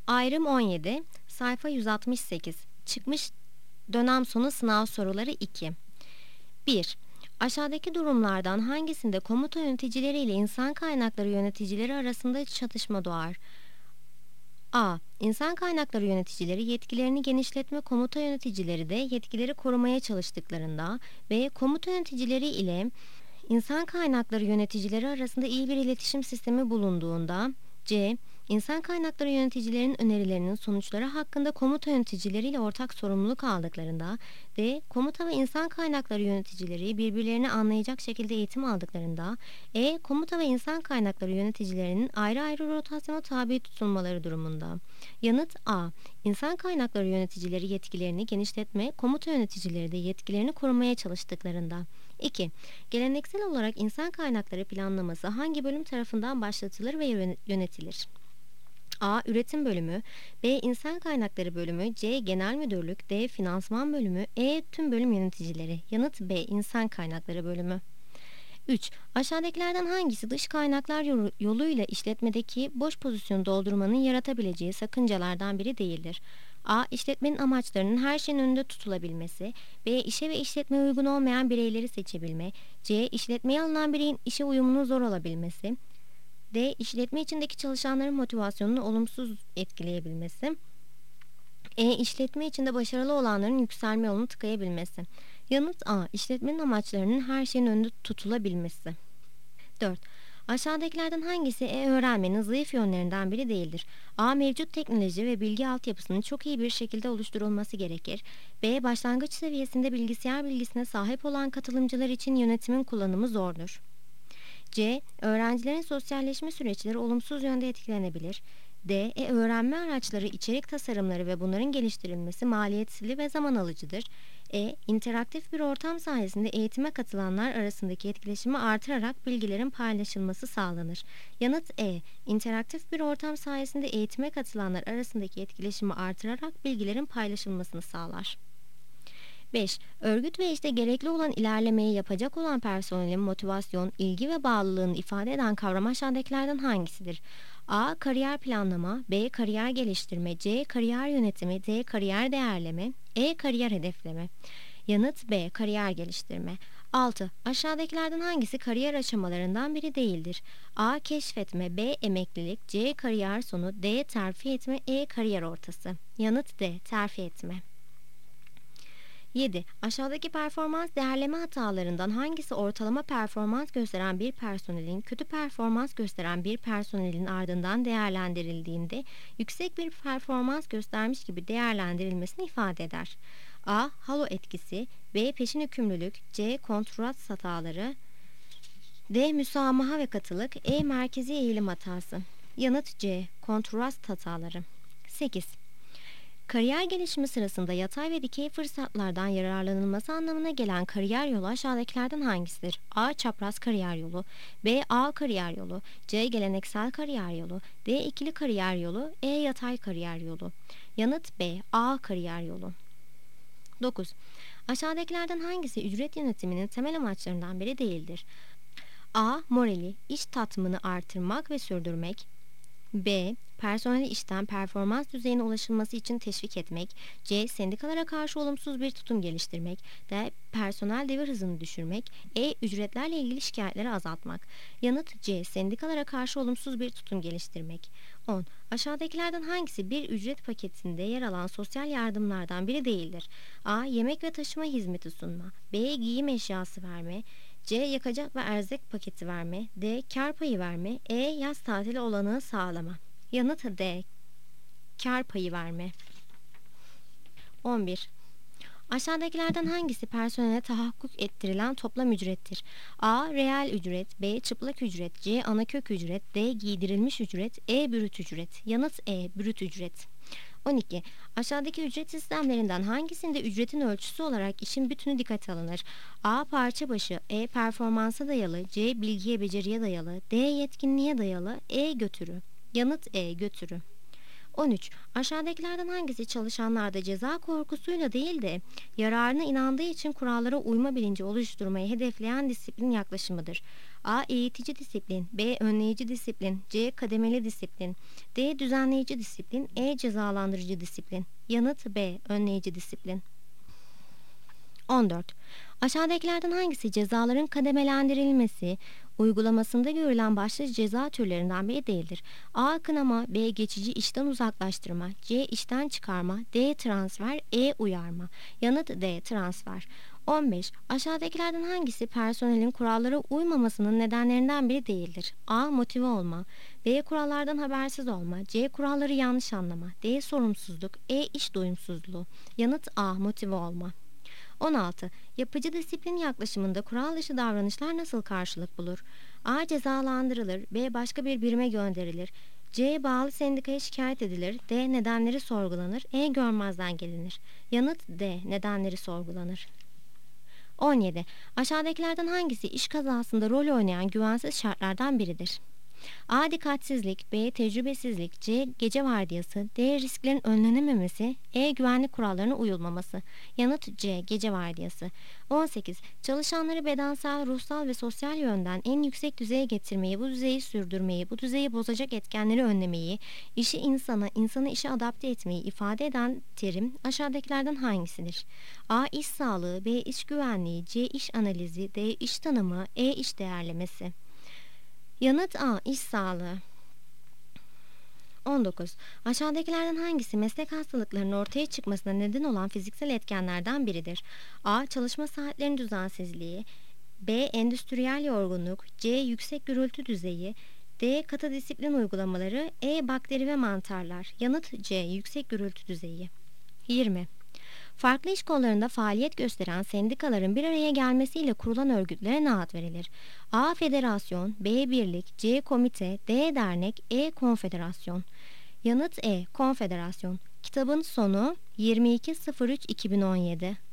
Ayrım 17, sayfa 168. Çıkmış dönem sonu sınav soruları 2. 1. Aşağıdaki durumlardan hangisinde komuta yöneticileri ile insan kaynakları yöneticileri arasında çatışma doğar? A. İnsan kaynakları yöneticileri yetkilerini genişletme, komuta yöneticileri de yetkileri korumaya çalıştıklarında. B. Komuta yöneticileri ile İnsan kaynakları yöneticileri arasında iyi bir iletişim sistemi bulunduğunda. C. İnsan kaynakları yöneticilerinin önerilerinin sonuçları hakkında komuta yöneticileriyle ortak sorumluluk aldıklarında. D. Komuta ve insan kaynakları yöneticileri birbirlerini anlayacak şekilde eğitim aldıklarında. E. Komuta ve insan kaynakları yöneticilerinin ayrı ayrı rotasyona tabi tutulmaları durumunda. Yanıt A. İnsan kaynakları yöneticileri yetkilerini genişletme, komuta yöneticileri de yetkilerini korumaya çalıştıklarında. 2. Geleneksel olarak insan kaynakları planlaması hangi bölüm tarafından başlatılır ve yönetilir? A. Üretim bölümü, B. İnsan kaynakları bölümü, C. Genel müdürlük, D. Finansman bölümü, E. Tüm bölüm yöneticileri. Yanıt B. İnsan kaynakları bölümü. 3. Aşağıdakilerden hangisi dış kaynaklar yoluyla işletmedeki boş pozisyonu doldurmanın yaratabileceği sakıncalardan biri değildir? A. İşletmenin amaçlarının her şeyin önünde tutulabilmesi. B. İşe ve işletmeye uygun olmayan bireyleri seçebilme. C. İşletmeye alınan bireyin işe uyumunun zor olabilmesi. D. İşletme içindeki çalışanların motivasyonunu olumsuz etkileyebilmesi. E. İşletme içinde başarılı olanların yükselme yolunu tıkayabilmesi. Yanıt A. İşletmenin amaçlarının her şeyin önünde tutulabilmesi. 4. Aşağıdakilerden hangisi öğrenmenin zayıf yönlerinden biri değildir? A. Mevcut teknoloji ve bilgi altyapısının çok iyi bir şekilde oluşturulması gerekir. B. Başlangıç seviyesinde bilgisayar bilgisine sahip olan katılımcılar için yönetimin kullanımı zordur. C. Öğrencilerin sosyalleşme süreçleri olumsuz yönde etkilenebilir. D. Öğrenme araçları, içerik tasarımları ve bunların geliştirilmesi maliyetli ve zaman alıcıdır. E. İnteraktif bir ortam sayesinde eğitime katılanlar arasındaki etkileşimi artırarak bilgilerin paylaşılması sağlanır. Yanıt E. İnteraktif bir ortam sayesinde eğitime katılanlar arasındaki etkileşimi artırarak bilgilerin paylaşılmasını sağlar. 5. Örgüt ve işte gerekli olan ilerlemeyi yapacak olan personelin motivasyon, ilgi ve bağlılığını ifade eden kavram aşağıdakilerden hangisidir? A. Kariyer planlama, B. Kariyer geliştirme, C. Kariyer yönetimi, D. Kariyer değerleme, E. Kariyer hedefleme. Yanıt B. Kariyer geliştirme. 6. Aşağıdakilerden hangisi kariyer aşamalarından biri değildir? A. Keşfetme, B. Emeklilik, C. Kariyer sonu, D. Terfi etme, E. Kariyer ortası. Yanıt D. Terfi etme. 7. Aşağıdaki performans değerleme hatalarından hangisi ortalama performans gösteren bir personelin kötü performans gösteren bir personelin ardından değerlendirildiğinde yüksek bir performans göstermiş gibi değerlendirilmesini ifade eder? A. Halo etkisi, B. Peşin hükümlülük, C. Kontrast hataları, D. Müsamaha ve katılık, E. Merkezi eğilim hatası. Yanıt C. Kontrast hataları. 8. Kariyer gelişimi sırasında yatay ve dikey fırsatlardan yararlanılması anlamına gelen kariyer yolu aşağıdakilerden hangisidir? A. Çapraz kariyer yolu, B. A kariyer yolu, C. Geleneksel kariyer yolu, D. İkili kariyer yolu, E. Yatay kariyer yolu. Yanıt B. A kariyer yolu. 9. Aşağıdakilerden hangisi ücret yönetiminin temel amaçlarından biri değildir? A. Morali, iş tatmini artırmak ve sürdürmek. B. Personeli işten performans düzeyine ulaşılması için teşvik etmek. C. Sendikalara karşı olumsuz bir tutum geliştirmek. D. Personel devir hızını düşürmek. E. Ücretlerle ilgili şikayetleri azaltmak. Yanıt C. Sendikalara karşı olumsuz bir tutum geliştirmek. 10. Aşağıdakilerden hangisi bir ücret paketinde yer alan sosyal yardımlardan biri değildir? A. Yemek ve taşıma hizmeti sunma. B. Giyim eşyası verme. C. Yakacak ve erzak paketi verme. D. Kar payı verme. E. Yaz tatili olanağı sağlama. Yanıt D. Kar payı verme. 11. Aşağıdakilerden hangisi personele tahakkuk ettirilen toplam ücrettir? A. Reel ücret, B. Çıplak ücret, C. Anakök ücret, D. Giydirilmiş ücret, E. Brüt ücret. Yanıt E. Brüt ücret. 12. Aşağıdaki ücret sistemlerinden hangisinde ücretin ölçüsü olarak işin bütünü dikkate alınır? A. Parça başı, E. Performansa dayalı, C. Bilgiye beceriye dayalı, D. Yetkinliğe dayalı, E. Götürü. Yanıt E. Götürü. 13. Aşağıdakilerden hangisi çalışanlarda ceza korkusuyla değil de yararına inandığı için kurallara uyma bilinci oluşturmayı hedefleyen disiplin yaklaşımıdır? A. Eğitici disiplin, B. Önleyici disiplin, C. Kademeli disiplin, D. Düzenleyici disiplin, E. Cezalandırıcı disiplin. Yanıt B. Önleyici disiplin. 14. Aşağıdakilerden hangisi cezaların kademelendirilmesi uygulamasında görülen başlıca ceza türlerinden biri değildir? A. Kınama, B. Geçici işten uzaklaştırma, C. işten çıkarma, D. Transfer, E. Uyarma. Yanıt D. Transfer. 15. Aşağıdakilerden hangisi personelin kurallara uymamasının nedenlerinden biri değildir? A. Motive olma, B. Kurallardan habersiz olma, C. Kuralları yanlış anlama, D. Sorumsuzluk, E. İş doyumsuzluğu. Yanıt A. Motive olma. 16. Yapıcı disiplin yaklaşımında kural dışı davranışlar nasıl karşılık bulur? A. Cezalandırılır, B. Başka bir birime gönderilir, C. Bağlı sendikaya şikayet edilir, D. Nedenleri sorgulanır, E. Görmezden gelinir. Yanıt D. Nedenleri sorgulanır. 17. Aşağıdakilerden hangisi iş kazasında rol oynayan güvensiz şartlardan biridir? A. Dikkatsizlik, B. Tecrübesizlik, C. Gece vardiyası, D. Risklerin önlenememesi, E. Güvenlik kurallarına uyulmaması. Yanıt C. Gece vardiyası. 18. Çalışanları bedensel, ruhsal ve sosyal yönden en yüksek düzeye getirmeyi, bu düzeyi sürdürmeyi, bu düzeyi bozacak etkenleri önlemeyi, işi insanı işe adapte etmeyi ifade eden terim aşağıdakilerden hangisidir? A. İş sağlığı, B. İş güvenliği, C. İş analizi, D. İş tanımı, E. İş değerlemesi. Yanıt A. İş sağlığı. 19. Aşağıdakilerden hangisi meslek hastalıklarının ortaya çıkmasına neden olan fiziksel etkenlerden biridir? A. Çalışma saatlerinin düzensizliği, B. Endüstriyel yorgunluk, C. Yüksek gürültü düzeyi, D. Katı disiplin uygulamaları, E. Bakteri ve mantarlar. Yanıt C. Yüksek gürültü düzeyi. 20. Farklı iş kollarında faaliyet gösteren sendikaların bir araya gelmesiyle kurulan örgütlere ne ad verilir? A. Federasyon, B. Birlik, C. Komite, D. Dernek, E. Konfederasyon. Yanıt E. Konfederasyon. Kitabın sonu 22.03.2017.